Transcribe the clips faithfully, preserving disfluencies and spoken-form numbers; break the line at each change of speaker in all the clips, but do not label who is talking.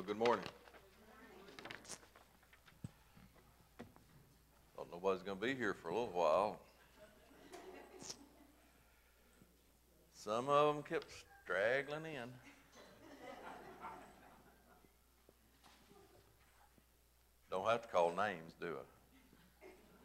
Good morning. Thought nobody's going to be here for a little while. Some of them kept straggling in. Don't have to call names, do I?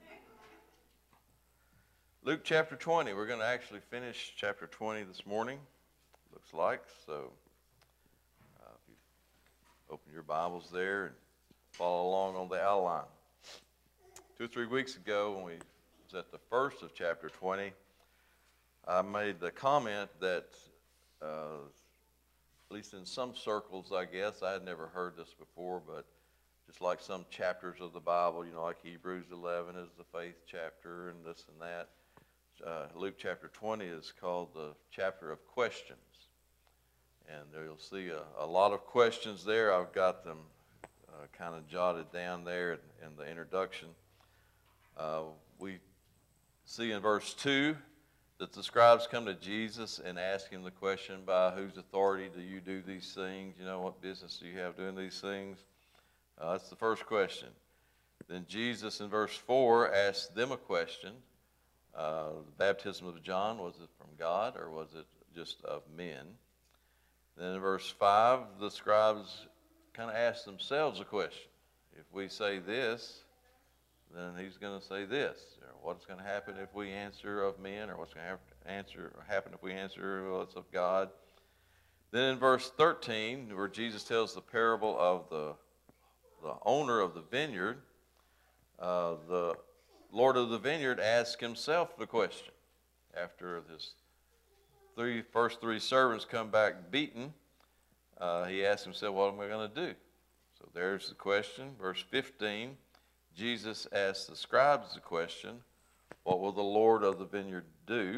Luke chapter twenty. We're going to actually finish chapter twenty this morning, looks like. So uh, if you open your Bibles there and follow along on the outline. Two or three weeks ago when we was at the first of chapter twenty, I made the comment that, uh, at least in some circles, I guess, I had never heard this before, but just like some chapters of the Bible, you know, like Hebrews eleven is the faith chapter and this and that, uh, Luke chapter twenty is called the chapter of questions. And there you'll see a, a lot of questions there. I've got them uh, kind of jotted down there in, in the introduction. Uh, we see in verse two that the scribes come to Jesus and ask him the question, by whose authority do you do these things? You know, what business do you have doing these things? Uh, that's the first question. Then Jesus in verse four asks them a question. Uh, the baptism of John, was it from God or was it just of men? Then in verse five, the scribes kind of ask themselves a question. If we say this, then he's going to say this. Or what's going to happen if we answer of men, or what's going to answer happen if we answer well, it's of God? Then in verse thirteen, where Jesus tells the parable of the the owner of the vineyard, uh, the Lord of the vineyard asks himself the question. After his three first three servants come back beaten, uh, he asks himself, what am I going to do? So there's the question. Verse fifteen, Jesus asks the scribes the question, what will the Lord of the vineyard do?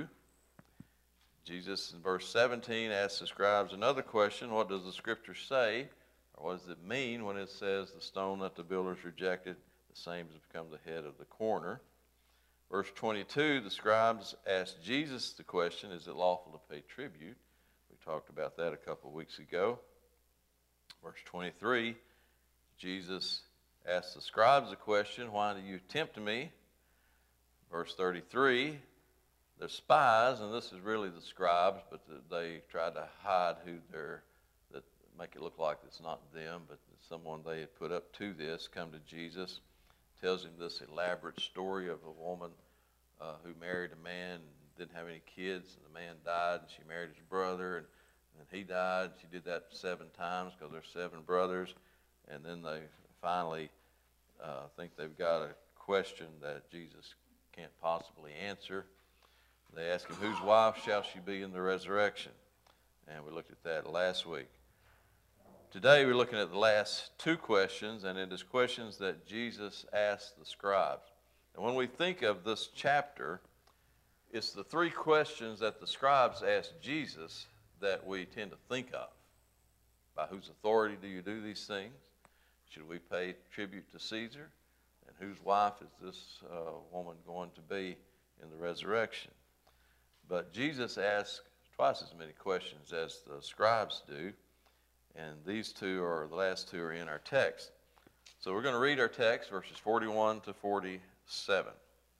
Jesus in verse seventeen asks the scribes another question, what does the scripture say? Or what does it mean when it says the stone that the builders rejected, the same has become the head of the corner? Verse twenty-two, the scribes ask Jesus the question, is it lawful to pay tribute? We talked about that a couple of weeks ago. Verse twenty-three, Jesus asks the scribes the question, why do you tempt me? Verse thirty-three, the spies, and this is really the scribes, but they tried to hide who they're, that make it look like it's not them, but someone they had put up to this, come to Jesus, tells him this elaborate story of a woman uh, who married a man and didn't have any kids, and the man died, and she married his brother, and, and he died. She did that seven times because there's seven brothers, and then they finally uh, think they've got a question that Jesus can't possibly answer. They ask him, whose wife shall she be in the resurrection? And we looked at that last week. Today we're looking at the last two questions, and it is questions that Jesus asked the scribes. And when we think of this chapter, it's the three questions that the scribes asked Jesus that we tend to think of. By whose authority do you do these things? Should we pay tribute to Caesar? And whose wife is this uh, woman going to be in the resurrection? But Jesus asked twice as many questions as the scribes do. And these two are, the last two are in our text. So we're going to read our text, verses forty-one to forty-seven.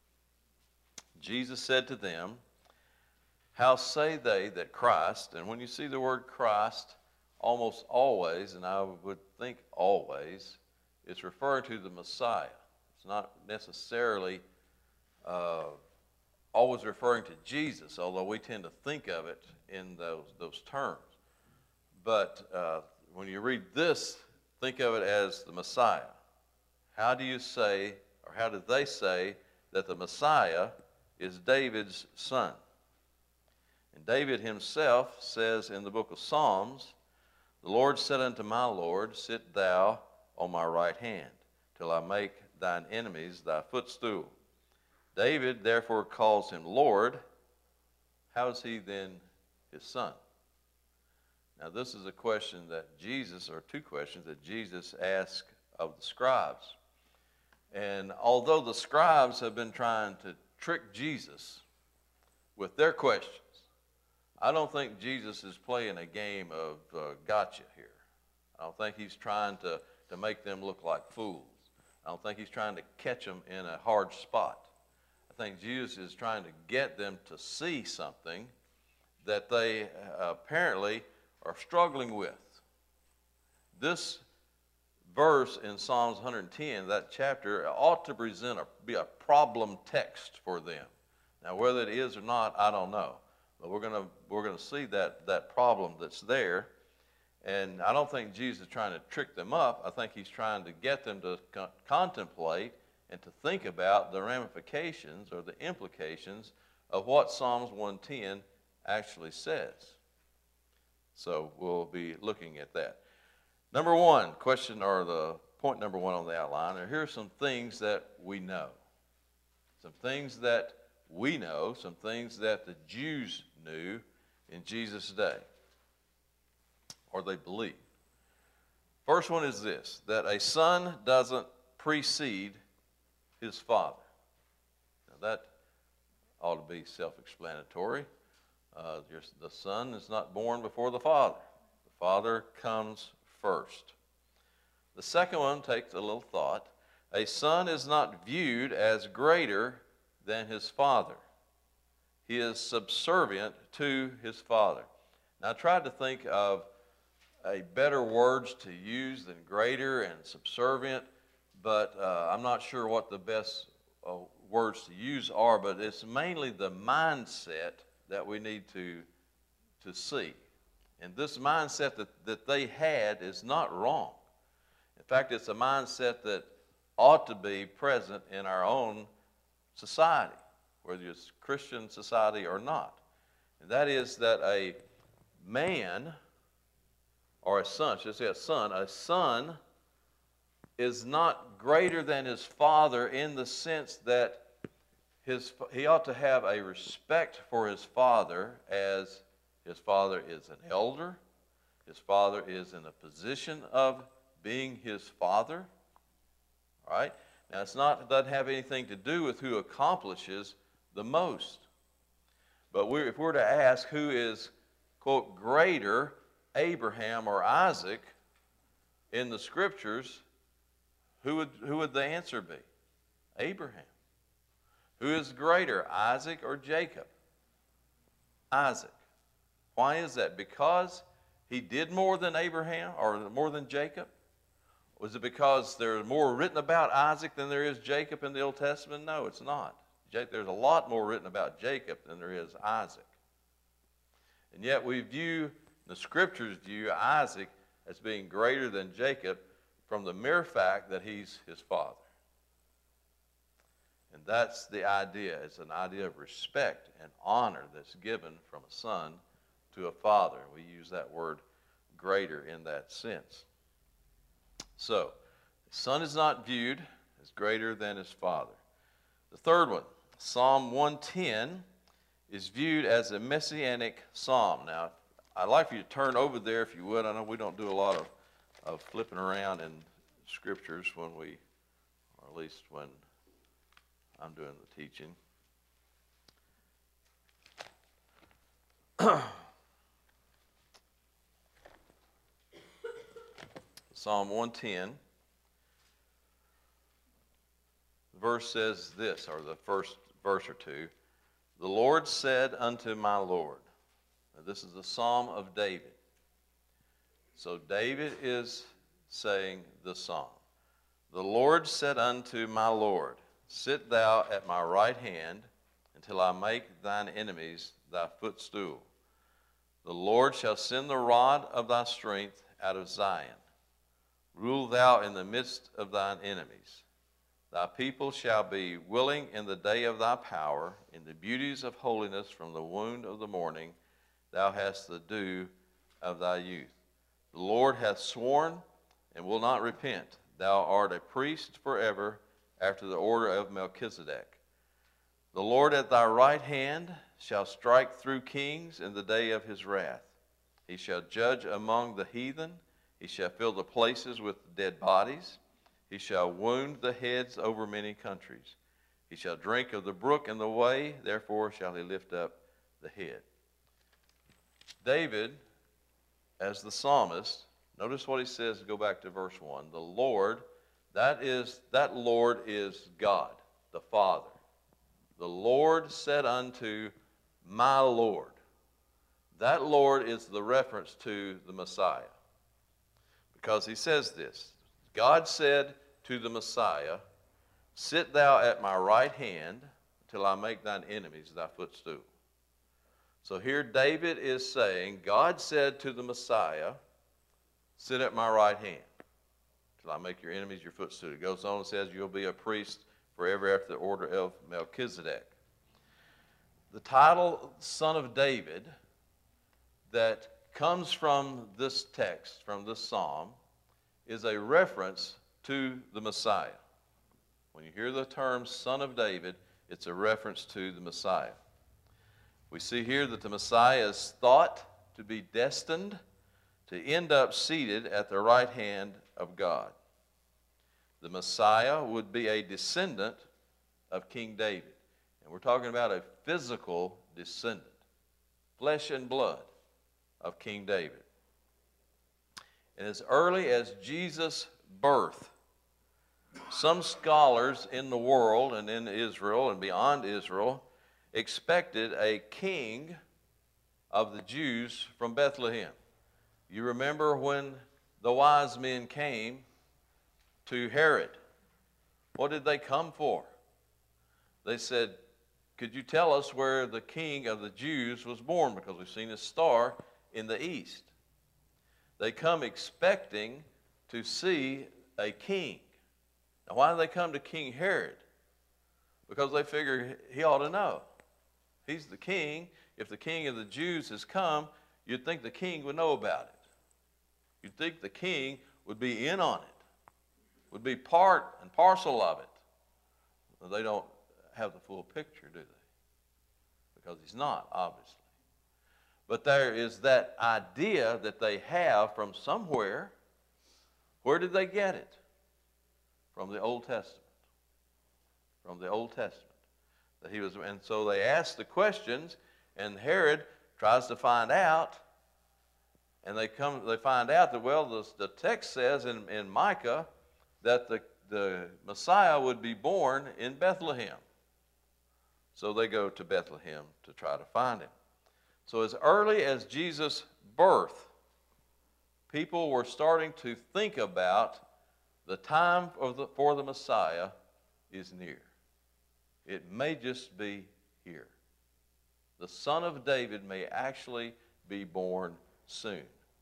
Jesus said to them, how say they that Christ, and when you see the word Christ, almost always, and I would think always, it's referring to the Messiah. It's not necessarily uh, always referring to Jesus, although we tend to think of it in those, those terms. But uh, when you read this, think of it as the Messiah. How do you say, or how did they say, that the Messiah is David's son? And David himself says in the book of Psalms, the Lord said unto my Lord, sit thou on my right hand, till I make thine enemies thy footstool. David therefore calls him Lord. How is he then his son? Now, this is a question that Jesus, or two questions that Jesus asked of the scribes. And although the scribes have been trying to trick Jesus with their questions, I don't think Jesus is playing a game of uh, gotcha here. I don't think he's trying to, to make them look like fools. I don't think he's trying to catch them in a hard spot. I think Jesus is trying to get them to see something that they uh, apparently are struggling with. This verse in Psalms one hundred ten, that chapter, ought to present a, be a problem text for them. Now, whether it is or not, I don't know. But we're going to we're going to see that, that problem that's there. And I don't think Jesus is trying to trick them up. I think he's trying to get them to co- contemplate and to think about the ramifications or the implications of what Psalms one ten actually says. So we'll be looking at that. Number one, question, or the point number one on the outline, are here are some things that we know. Some things that we know, some things that the Jews knew in Jesus' day, or they believed. First one is this, that a son doesn't precede his father. Now that ought to be self-explanatory. Uh, the son is not born before the father. The father comes first. The second one takes a little thought. A son is not viewed as greater than his father. He is subservient to his father. Now I tried to think of a better words to use than greater and subservient, but uh, I'm not sure what the best uh, words to use are, but it's mainly the mindset that we need to, to see. And this mindset that, that they had is not wrong. In fact, it's a mindset that ought to be present in our own society, whether it's Christian society or not. And that is that a man, or a son, should I say a son, a son is not greater than his father in the sense that his, he ought to have a respect for his father, as his father is an elder. His father is in a position of being his father. All right? Now, it's not, it doesn't have anything to do with who accomplishes the most. But we're, if we're to ask who is, quote, greater, Abraham or Isaac in the scriptures, who would, who would the answer be? Abraham. Who is greater, Isaac or Jacob? Isaac. Why is that? Because he did more than Abraham or more than Jacob? Was it because there's more written about Isaac than there is Jacob in the Old Testament? No, it's not. There's a lot more written about Jacob than there is Isaac. And yet we view, the scriptures view Isaac as being greater than Jacob from the mere fact that he's his father. And that's the idea. It's an idea of respect and honor that's given from a son to a father. We use that word greater in that sense. So, the son is not viewed as greater than his father. The third one, Psalm one ten, is viewed as a messianic psalm. Now, I'd like for you to turn over there if you would. I know we don't do a lot of, of flipping around in scriptures when we, or at least when I'm doing the teaching. Psalm one ten, the verse says this, or the first verse or two, the Lord said unto my Lord. Now, this is the Psalm of David. So David is saying the psalm. The Lord said unto my Lord, sit thou at my right hand until I make thine enemies thy footstool. The Lord shall send the rod of thy strength out of Zion. Rule thou in the midst of thine enemies. Thy people shall be willing in the day of thy power, in the beauties of holiness from the wound of the morning. Thou hast the dew of thy youth. The Lord hath sworn and will not repent. Thou art a priest forever after the order of Melchizedek. The Lord at thy right hand shall strike through kings in the day of his wrath. He shall judge among the heathen. He shall fill the places with dead bodies. He shall wound the heads over many countries. He shall drink of the brook in the way, therefore shall he lift up the head. David, as the psalmist, Notice what he says, go back to verse one. The Lord, that is, that Lord is God, the Father. The Lord said unto my Lord. That Lord is the reference to the Messiah. Because he says this, God said to the Messiah, sit thou at my right hand till I make thine enemies thy footstool. So here David is saying, God said to the Messiah, sit at my right hand till I make your enemies your footstool. It goes on and says, you'll be a priest forever after the order of Melchizedek. The title, Son of David, that comes from this text, from this psalm, is a reference to the Messiah. When you hear the term Son of David, it's a reference to the Messiah. We see here that the Messiah is thought to be destined to end up seated at the right hand of God. The Messiah would be a descendant of King David. And we're talking about a physical descendant, flesh and blood of King David. And as early as Jesus' birth, some scholars in the world and in Israel and beyond Israel expected a king of the Jews from Bethlehem. You remember when the wise men came to Herod, what did they come for? They said, could you tell us where the king of the Jews was born? Because we've seen his star in the east. They come expecting to see a king. Now, why do they come to King Herod? Because they figure he ought to know. He's the king. If the king of the Jews has come, you'd think the king would know about it. You'd think the king would be in on it, would be part and parcel of it. Well, they don't have the full picture, do they? Because he's not, obviously. But there is that idea that they have from somewhere. Where did they get it? From the Old Testament. From the Old Testament. That he was, and so they ask the questions, and Herod tries to find out, and they come, they find out that, well, the, the text says in, in Micah that the, the Messiah would be born in Bethlehem. So they go to Bethlehem to try to find him. So as early as Jesus' birth, people were starting to think about the time of the, for the Messiah is near. It may just be here. The Son of David may actually be born soon.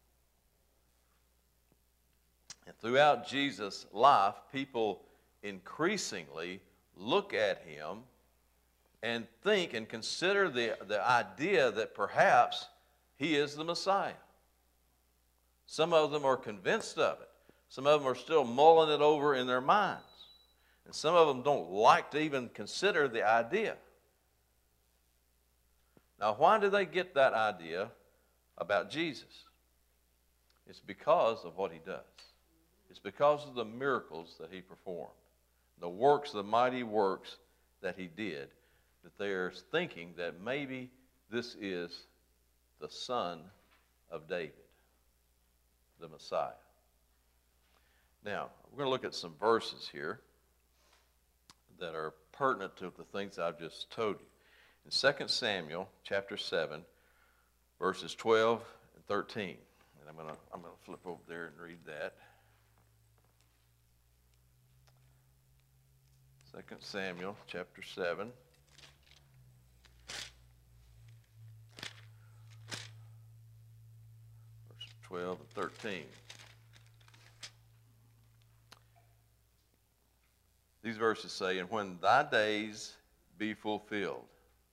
And throughout Jesus' life, people increasingly look at him and think and consider the, the idea that perhaps he is the Messiah. Some of them are convinced of it. Some of them are still mulling it over in their minds. And some of them don't like to even consider the idea. Now, why do they get that idea about Jesus? It's because of what he does. It's because of the miracles that he performed, the works, the mighty works that he did, that they're thinking that maybe this is the Son of David, the Messiah. Now, we're going to look at some verses here that are pertinent to the things I've just told you. In Second Samuel chapter seven, verses twelve and thirteen. And I'm going to, I'm going to flip over there and read that. Second Samuel chapter seven. Verses twelve and thirteen. These verses say, and when thy days be fulfilled,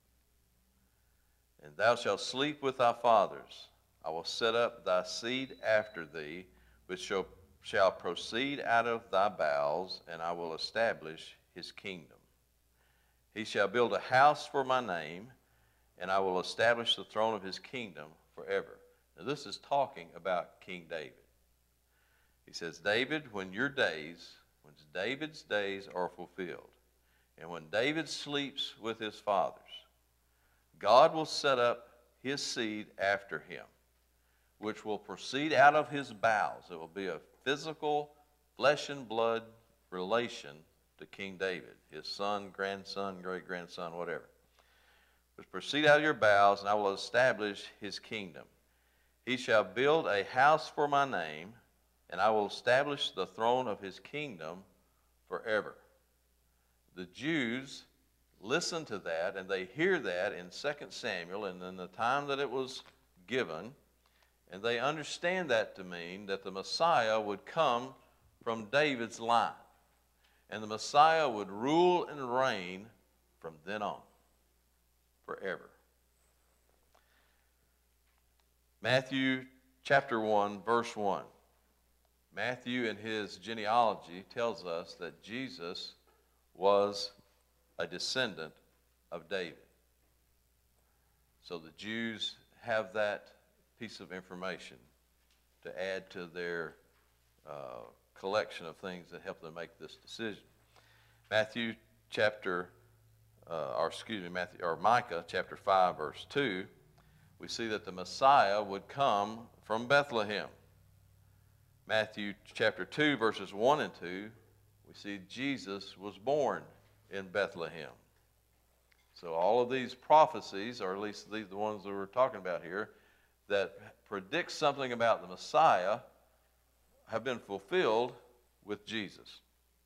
and thou shalt sleep with thy fathers, I will set up thy seed after thee, which shall, shall proceed out of thy bowels, and I will establish his kingdom. He shall build a house for my name, and I will establish the throne of his kingdom forever. Now this is talking about King David. He says, David, when your days, when David's days are fulfilled, and when David sleeps with his fathers, God will set up his seed after him, which will proceed out of his bowels. It will be a physical, flesh and blood relation to King David, his son, grandson, great-grandson, whatever. Which proceed out of your bowels, and I will establish his kingdom. He shall build a house for my name, and I will establish the throne of his kingdom forever. The Jews listen to that, and they hear that in Second Samuel, and in the time that it was given, and they understand that to mean that the Messiah would come from David's line, and the Messiah would rule and reign from then on, forever. Matthew chapter one, verse one. Matthew in his genealogy tells us that Jesus was a descendant of David. So the Jews have that piece of information to add to their uh, collection of things that help them make this decision. Matthew chapter, uh, or excuse me, Matthew or Micah chapter five, verse two. We see that the Messiah would come from Bethlehem. Matthew chapter two, verses one and two, we see Jesus was born in Bethlehem. So all of these prophecies, or at least these the ones that we're talking about here, that predict something about the Messiah have been fulfilled with Jesus.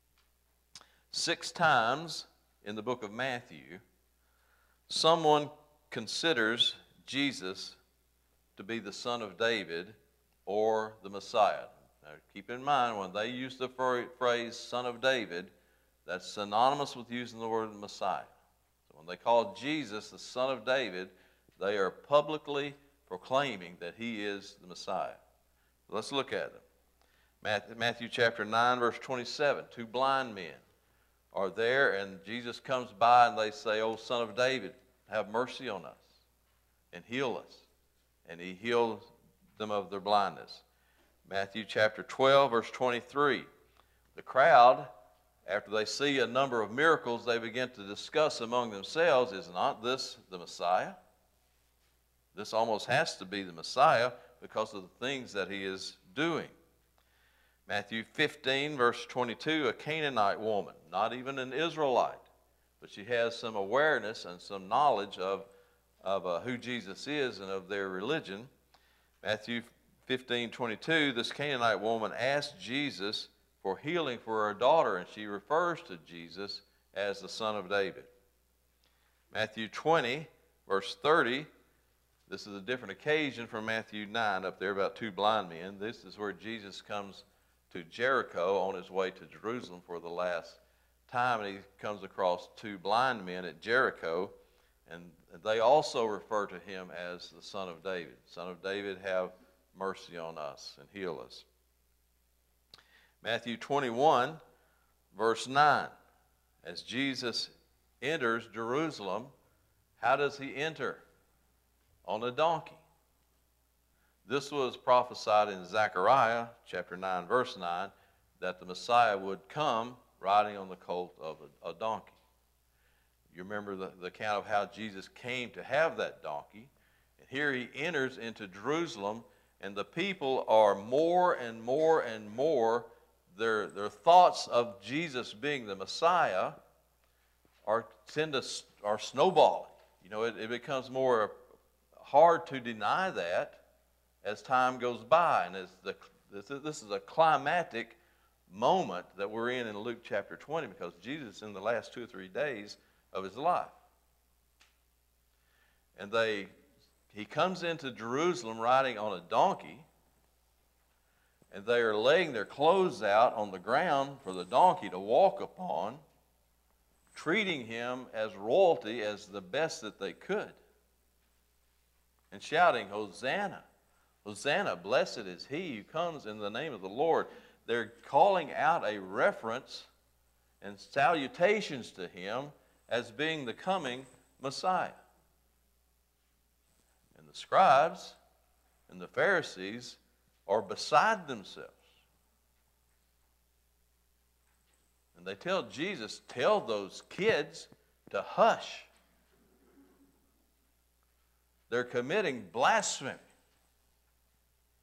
Six times in the book of Matthew, someone considers Jesus to be the son of David or the Messiah. Now keep in mind, when they use the phrase son of David, that's synonymous with using the word Messiah. So when they call Jesus the son of David, they are publicly proclaiming that he is the Messiah. Let's look at them. Matthew chapter nine, verse twenty-seven. Two blind men are there, and Jesus comes by, and they say, "O son of David, have mercy on us and heal us." And he healed them of their blindness. Matthew chapter twelve, verse twenty-three. The crowd, after they see a number of miracles, they begin to discuss among themselves, is not this the Messiah? This almost has to be the Messiah because of the things that he is doing. Matthew fifteen, verse twenty-two, a Canaanite woman, not even an Israelite, but she has some awareness and some knowledge of, of uh, who Jesus is and of their religion. Matthew fifteen, twenty-two, this Canaanite woman asked Jesus for healing for her daughter, and she refers to Jesus as the son of David. Matthew twenty, verse thirty, this is a different occasion from Matthew nine up there about two blind men. This is where Jesus comes to Jericho on his way to Jerusalem for the last time, and he comes across two blind men at Jericho, and they also refer to him as the son of David. Son of David, have mercy on us and heal us. Matthew twenty-one, verse nine. As Jesus enters Jerusalem, how does he enter? On a donkey. This was prophesied in Zechariah chapter nine, verse nine, that the Messiah would come riding on the colt of a, a donkey. You remember the, the account of how Jesus came to have that donkey. And here he enters into Jerusalem, and the people are more and more and more, their, their thoughts of Jesus being the Messiah are tend to are snowballing. You know, it, it becomes more hard to deny that as time goes by. And as the, this, this is a climactic moment that we're in in Luke chapter twenty, because Jesus is in the last two or three days of his life. And they, he comes into Jerusalem riding on a donkey, and they are laying their clothes out on the ground for the donkey to walk upon, treating him as royalty, as the best that they could, and shouting, "Hosanna, Hosanna, blessed is he who comes in the name of the Lord." They're calling out a reference and salutations to him as being the coming Messiah. And the scribes and the Pharisees are beside themselves. And they tell Jesus, tell those kids to hush. They're committing blasphemy.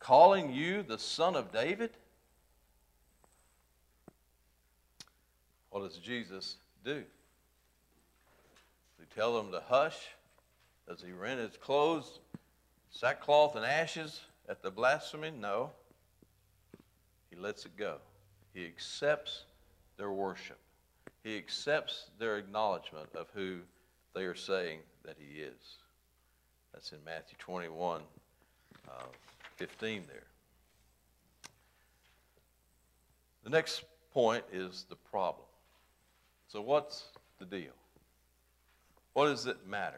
calling you the son of David? What does Jesus do? Does he tell them to hush? Does he rend his clothes, sackcloth and ashes at the blasphemy? No. He lets it go. He accepts their worship. He accepts their acknowledgement of who they are saying that he is. That's in Matthew twenty-one, uh, fifteen there. The next point is the problem. So what's the deal? What does it matter?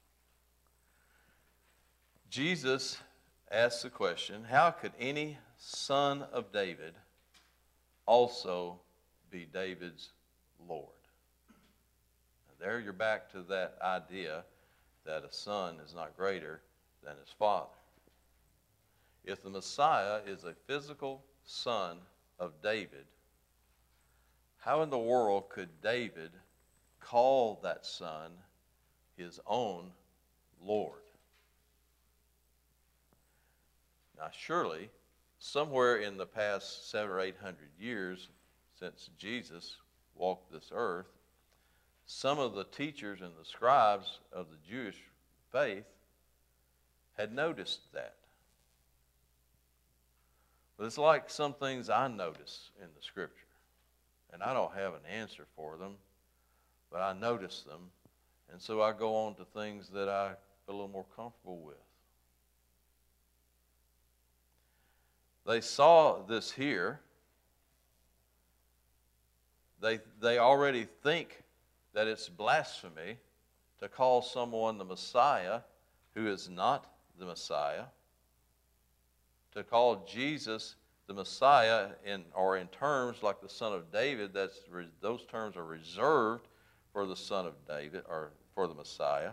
Jesus asks the question, how could any son of David also be David's Lord? Now there you're back to that idea that a son is not greater than his father. If the Messiah is a physical son of David, how in the world could David call that son his own Lord? Now surely, somewhere in the past seven or eight hundred years since Jesus walked this earth, some of the teachers and the scribes of the Jewish faith had noticed that. But it's like some things I notice in the Scripture, and I don't have an answer for them, but I notice them, and so I go on to things that I feel a little more comfortable with. They saw this here. They, they already think that it's blasphemy to call someone the Messiah who is not the Messiah. To call Jesus the Messiah in, or in terms like the Son of David, that's, those terms are reserved for the Son of David, or for the Messiah.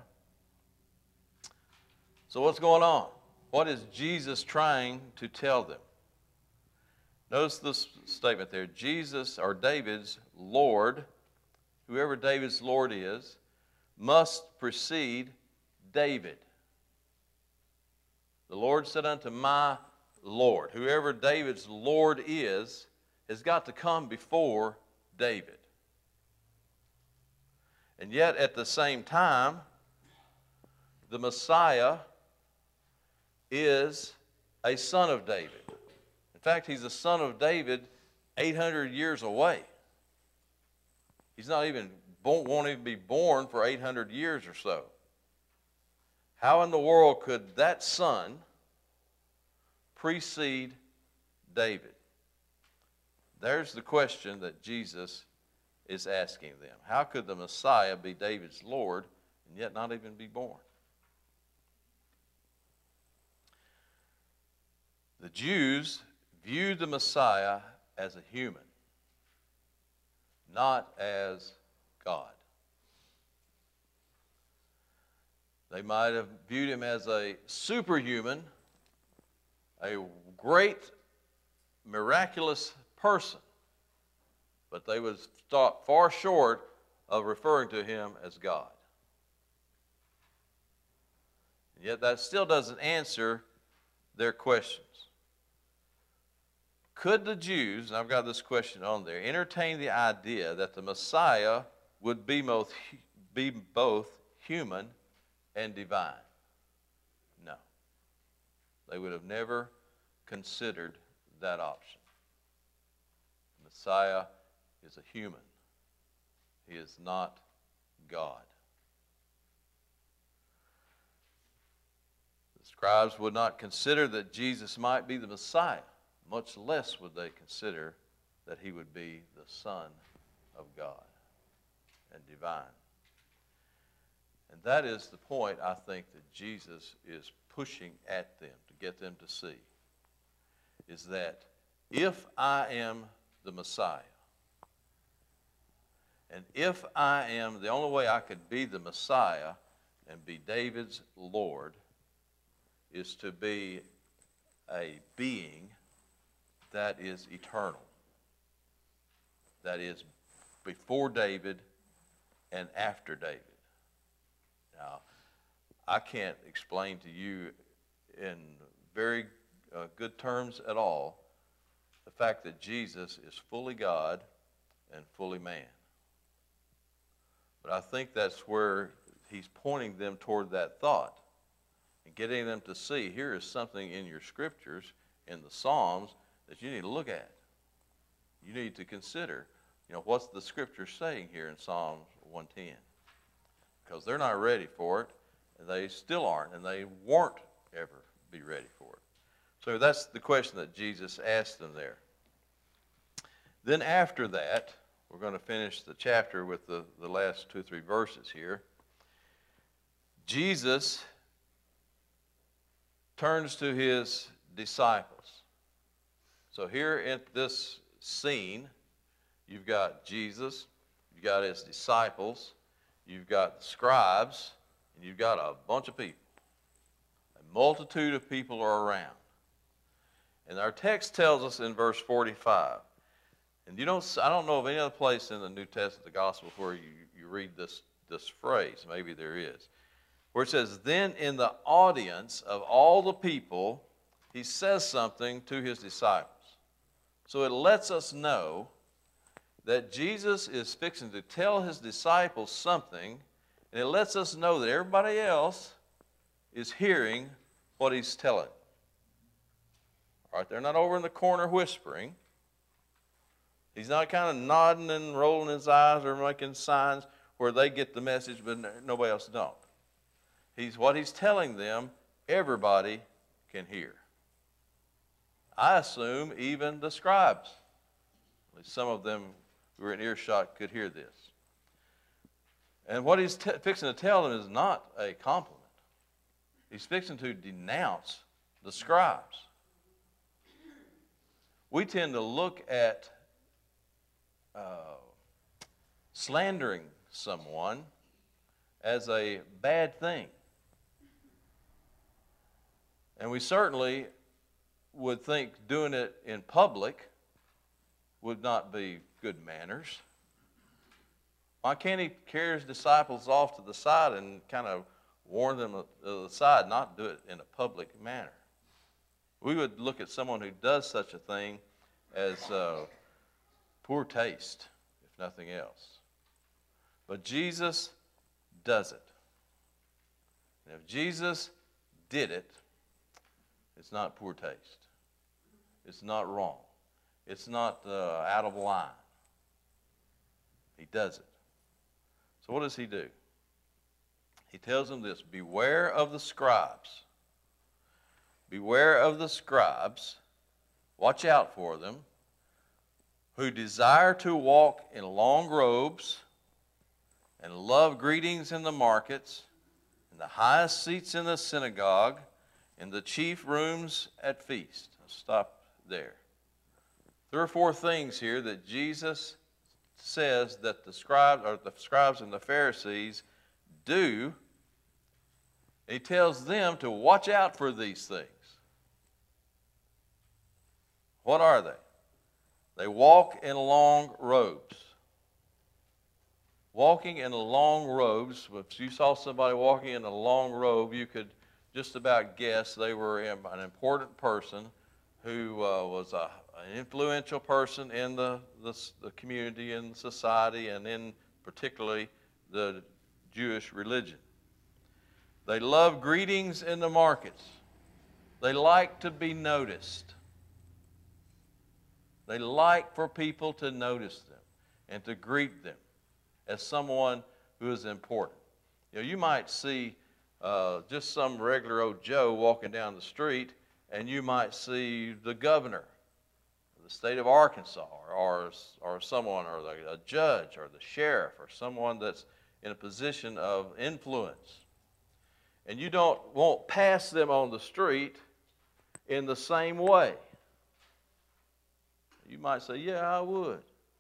So what's going on? What is Jesus trying to tell them? Notice this statement there. Jesus, or David's Lord, whoever David's Lord is, must precede David. The Lord said unto my Lord. Whoever David's Lord is, has got to come before David. And yet at the same time, the Messiah is a son of David. In fact, he's a son of David eight hundred years away. He's not even, born, won't even be born for eight hundred years or so. How in the world could that son precede David? There's the question that Jesus is asking them. How could the Messiah be David's Lord and yet not even be born? The Jews viewed the Messiah as a human, not as God. They might have viewed him as a superhuman, a great, miraculous person, but they would stop far short of referring to him as God. And yet that still doesn't answer their questions. Could the Jews, and I've got this question on there, entertain the idea that the Messiah would be both, be both human and divine? No. They would have never considered that option. The Messiah is a human. He is not God. The scribes would not consider that Jesus might be the Messiah. Much less would they consider that he would be the Son of God and divine. And that is the point I think that Jesus is pushing at them to get them to see, is that if I am the Messiah, and if I am, the only way I could be the Messiah and be David's Lord is to be a being that is eternal, that is before David and after David. Now, I can't explain to you in very uh, good terms at all the fact that Jesus is fully God and fully man. But I think that's where he's pointing them toward that thought and getting them to see here is something in your scriptures, in the Psalms, that you need to look at. You need to consider, you know, what's the scripture saying here in Psalm one ten? Because they're not ready for it, and they still aren't, and they won't ever be ready for it. So that's the question that Jesus asked them there. Then after that, we're going to finish the chapter with the, the last two or three verses here. Jesus turns to his disciples. So here in this scene, you've got Jesus, you've got his disciples, you've got the scribes, and you've got a bunch of people. A multitude of people are around. And our text tells us in verse forty-five, and you don't, I don't know of any other place in the New Testament, the Gospels, where you, you read this, this phrase. Maybe there is. Where it says, then in the audience of all the people, he says something to his disciples. So it lets us know that Jesus is fixing to tell his disciples something, and it lets us know that everybody else is hearing what he's telling. All right, they're not over in the corner whispering. He's not kind of nodding and rolling his eyes or making signs where they get the message, but nobody else don't. He's, what he's telling them, everybody can hear. I assume even the scribes, at least some of them who were in earshot, could hear this. And what he's t- fixing to tell them is not a compliment. He's fixing to denounce the scribes. We tend to look at uh, slandering someone as a bad thing. And we certainly would think doing it in public would not be good manners. Why can't he carry his disciples off to the side and kind of warn them to the side, not do it in a public manner? We would look at someone who does such a thing as uh, poor taste, if nothing else. But Jesus does it. And if Jesus did it, it's not poor taste. It's not wrong. It's not uh, out of line. He does it. So what does he do? He tells them this, beware of the scribes. Beware of the scribes. Watch out for them, who desire to walk in long robes and love greetings in the markets, in the highest seats in the synagogue, in the chief rooms at feast. I'll stop there. Three or four things here that Jesus says that the scribes or the scribes and the Pharisees do. He tells them to watch out for these things. What are they? They walk in long robes. Walking in long robes, if you saw somebody walking in a long robe, you could just about guess they were an important person who uh, was a, an influential person in the, the, the community and society, and in particularly the Jewish religion. They love greetings in the markets. They like to be noticed. They like for people to notice them and to greet them as someone who is important. You know, you might see uh, just some regular old Joe walking down the street, and you might see the governor of the state of Arkansas, or, or, or someone, or the, a judge, or the sheriff, or someone that's in a position of influence. And you don't won't pass them on the street in the same way. You might say, yeah, I would.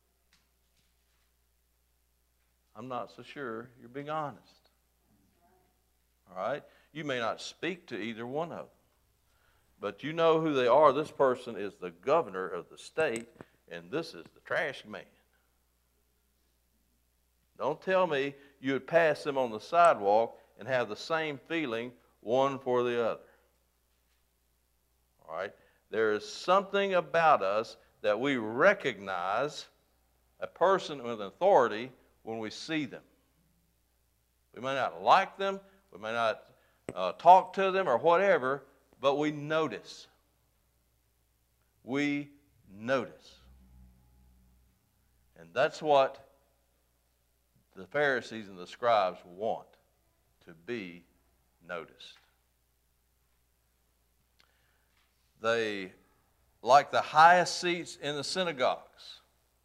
I'm not so sure you're being honest. All right? You may not speak to either one of them, but you know who they are. This person is the governor of the state, and this is the trash man. Don't tell me you would pass them on the sidewalk and have the same feeling one for the other. All right? There is something about us that we recognize a person with authority when we see them. We may not like them, we may not uh, talk to them or whatever, but we notice. We notice. And that's what the Pharisees and the scribes want, to be noticed. They like the highest seats in the synagogues.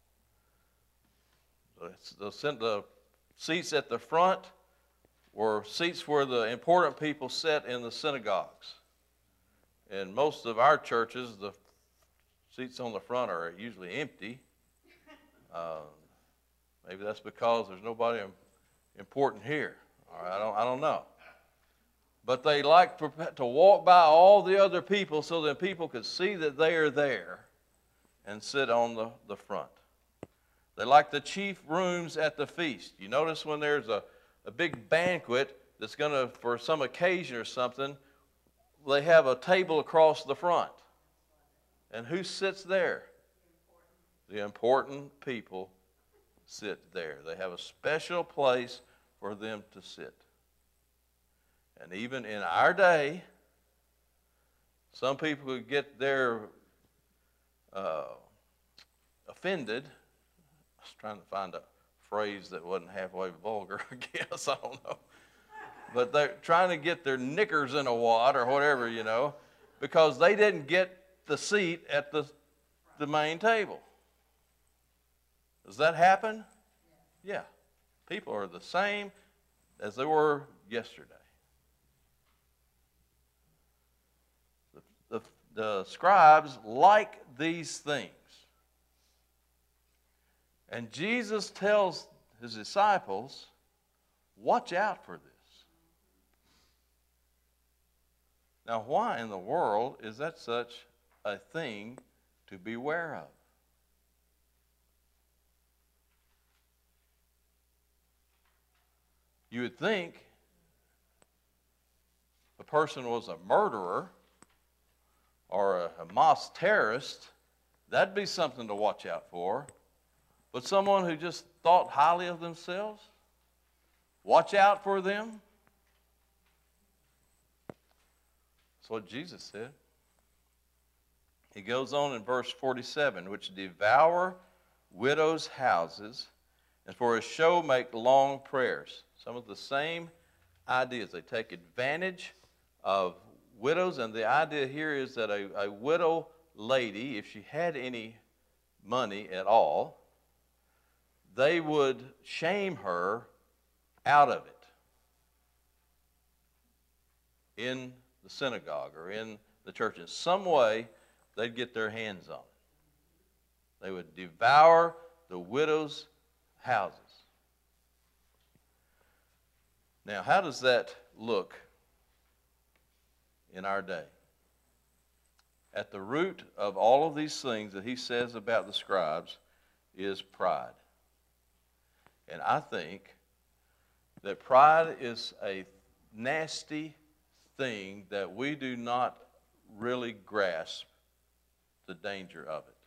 The, the seats at the front were seats where the important people sat in the synagogues. In most of our churches, the seats on the front are usually empty. Uh, maybe that's because there's nobody important here. All right, I don't, I don't know. But they like to walk by all the other people so that people could see that they are there and sit on the, the front. They like the chief rooms at the feast. You notice when there's a, a big banquet that's going to, for some occasion or something, they have a table across the front. And who sits there? The important people sit there. They have a special place for them to sit. And even in our day, some people who get their uh, offended. I was trying to find a phrase that wasn't halfway vulgar, I guess. I don't know. But they're trying to get their knickers in a wad or whatever, you know, because they didn't get the seat at the, the main table. Does that happen? Yeah. People are the same as they were yesterday. The, the, the scribes like these things. And Jesus tells his disciples, watch out for this. Now, why in the world is that such a thing to beware of? You would think if a person was a murderer or a Hamas terrorist, that'd be something to watch out for. But someone who just thought highly of themselves, watch out for them. That's what Jesus said. He goes on in verse forty-seven, which devour widows' houses, and for a show make long prayers. Some of the same ideas. They take advantage of widows, and the idea here is that a, a widow lady, if she had any money at all, they would shame her out of it in the synagogue or in the church. In some way, they'd get their hands on it. They would devour the widows' houses. Now, how does that look in our day? At the root of all of these things that he says about the scribes is pride. And I think that pride is a nasty thing that we do not really grasp the danger of it.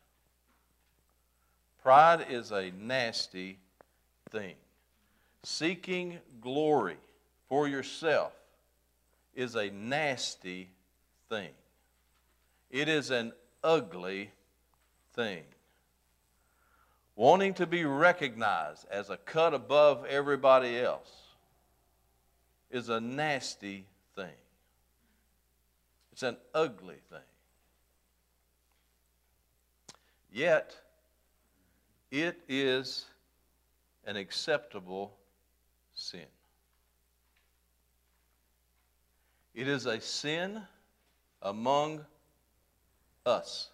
Pride is a nasty thing. Seeking glory for yourself is a nasty thing. It is an ugly thing. Wanting to be recognized as a cut above everybody else is a nasty thing. It's an ugly thing. Yet, it is an acceptable sin. It is a sin among us.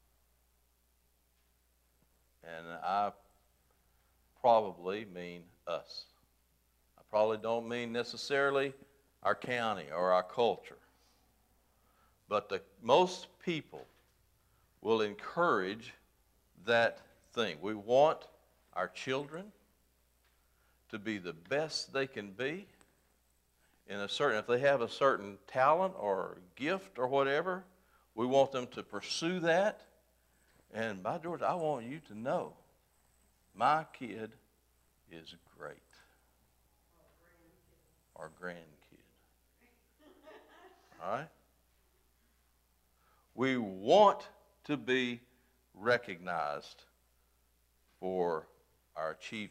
And I probably mean us. I probably don't mean necessarily our county or our culture. But the, most people will encourage that thing. We want our children to be the best they can be in a certain, if they have a certain talent or gift or whatever, We want them to pursue that. And by George, I want you to know, my kid is great. Our grandkid. All right? We want to be recognized for our achievements.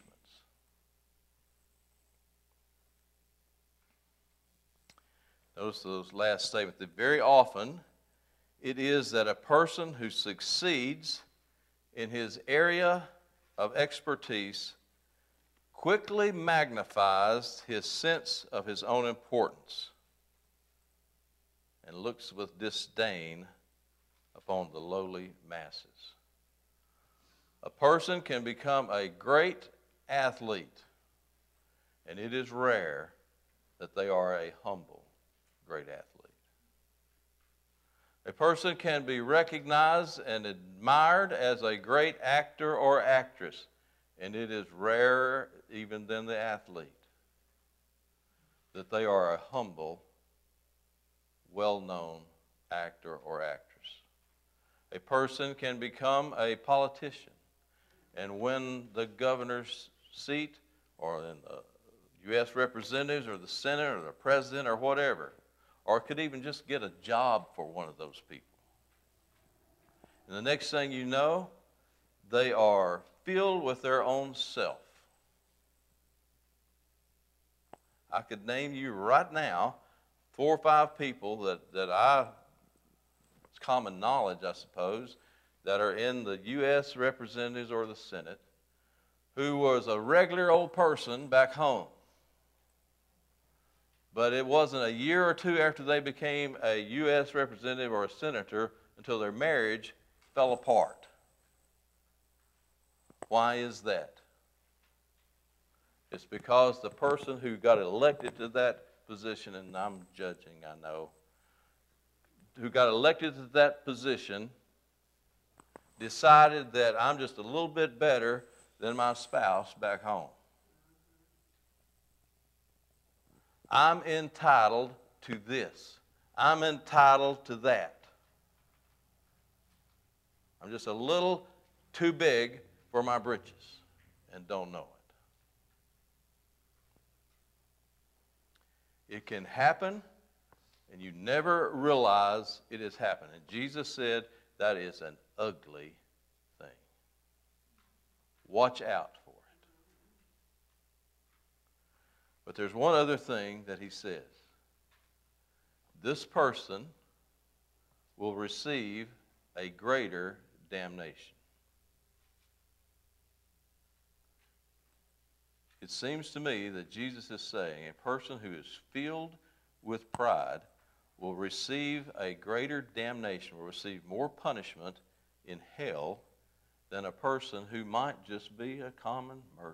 Notice those last statements. That very often, it is that a person who succeeds in his area of expertise quickly magnifies his sense of his own importance and looks with disdain upon the lowly masses. A person can become a great athlete, and it is rare that they are a humble great athlete. A person can be recognized and admired as a great actor or actress, and it is rarer even than the athlete that they are a humble, well-known actor or actress. A person can become a politician and win the governor's seat or in the U S representatives or the Senate or the president or whatever, or could even just get a job for one of those people. And the next thing you know, they are filled with their own self. I could name you right now four or five people that, that I, it's common knowledge, I suppose, that are in the U S representatives or the Senate who was a regular old person back home. But it wasn't a year or two after they became a U S representative or a senator until their marriage fell apart. Why is that? It's because the person who got elected to that position, and I'm judging, I know, who got elected to that position decided that I'm just a little bit better than my spouse back home. I'm entitled to this. I'm entitled to that. I'm just a little too big for my britches and don't know it. It can happen, and you never realize it has happened. And Jesus said that is an ugly thing. Watch out for it. But there's one other thing that he says. This person will receive a greater damnation. It seems to me that Jesus is saying a person who is filled with pride will receive a greater damnation, will receive more punishment in hell than a person who might just be a common murderer.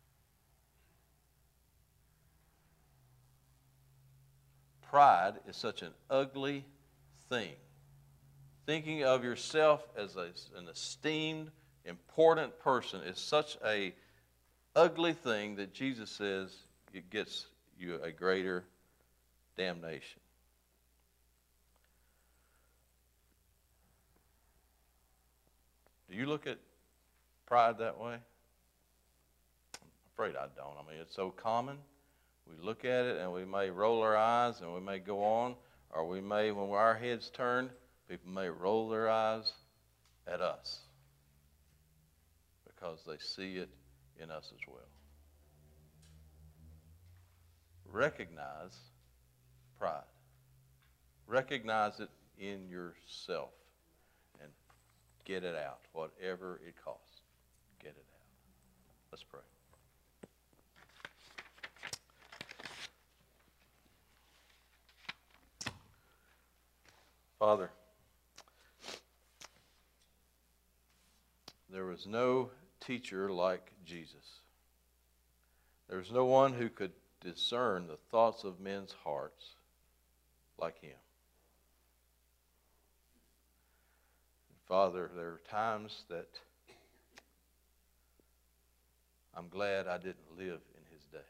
Pride is such an ugly thing. Thinking of yourself as a, an esteemed, important person is such a ugly thing that Jesus says it gets you a greater damnation. Do you look at pride that way? I'm afraid I don't. I mean, it's so common. We look at it and we may roll our eyes and we may go on, or we may, when our heads turn, people may roll their eyes at us because they see it in us as well. Recognize pride. Recognize it in yourself and get it out, whatever it costs. Get it out. Let's pray. Father, there was no teacher like Jesus. There was no one who could discern the thoughts of men's hearts like him. Father, there are times that I'm glad I didn't live in his day.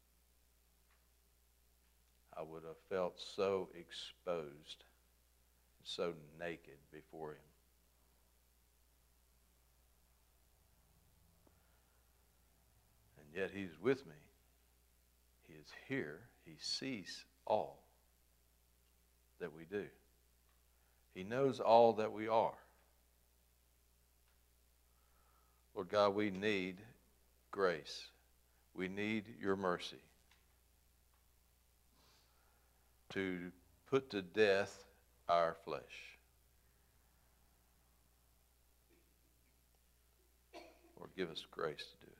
I would have felt so exposed so naked before him. And yet he's with me. He is here. He sees all that we do. He knows all that we are. Lord God, we need grace. We need your mercy to put to death our flesh. Lord, give us grace to do it.